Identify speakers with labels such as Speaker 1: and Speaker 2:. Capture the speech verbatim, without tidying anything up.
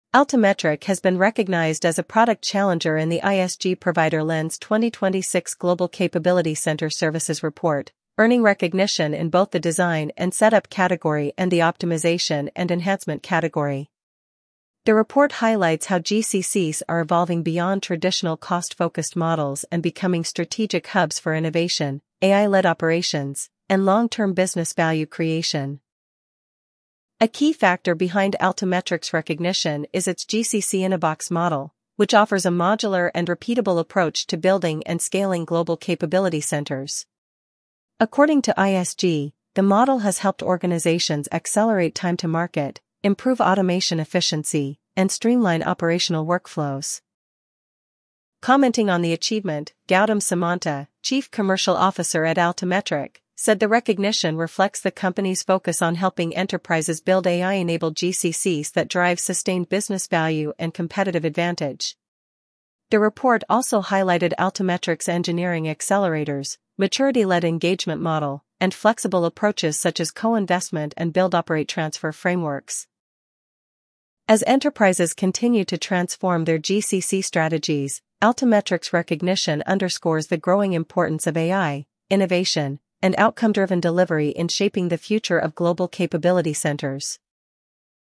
Speaker 1: Altimetric has been recognized as a product challenger in the I S G Provider Lens twenty twenty-six Global Capability Center Services Report, earning recognition in both the design and setup category and the optimization and enhancement category. The report highlights how G C Cs are evolving beyond traditional cost-focused models and becoming strategic hubs for innovation, A I-led operations, and long-term business value creation. A key factor behind Altimetric's recognition is its G C C in a Box model, which offers a modular and repeatable approach to building and scaling global capability centers. According to I S G, the model has helped organizations accelerate time to market, improve automation efficiency, and streamline operational workflows. Commenting on the achievement, Gautam Samanta, Chief Commercial Officer at Altimetric, said the recognition reflects the company's focus on helping enterprises build A I-enabled G C Cs that drive sustained business value and competitive advantage. The report also highlighted Altimetric's engineering accelerators, maturity-led engagement model, and flexible approaches such as co-investment and build-operate-transfer frameworks. As enterprises continue to transform their G C C strategies, Altimetric's recognition underscores the growing importance of A I, innovation, and outcome-driven delivery in shaping the future of global capability centers.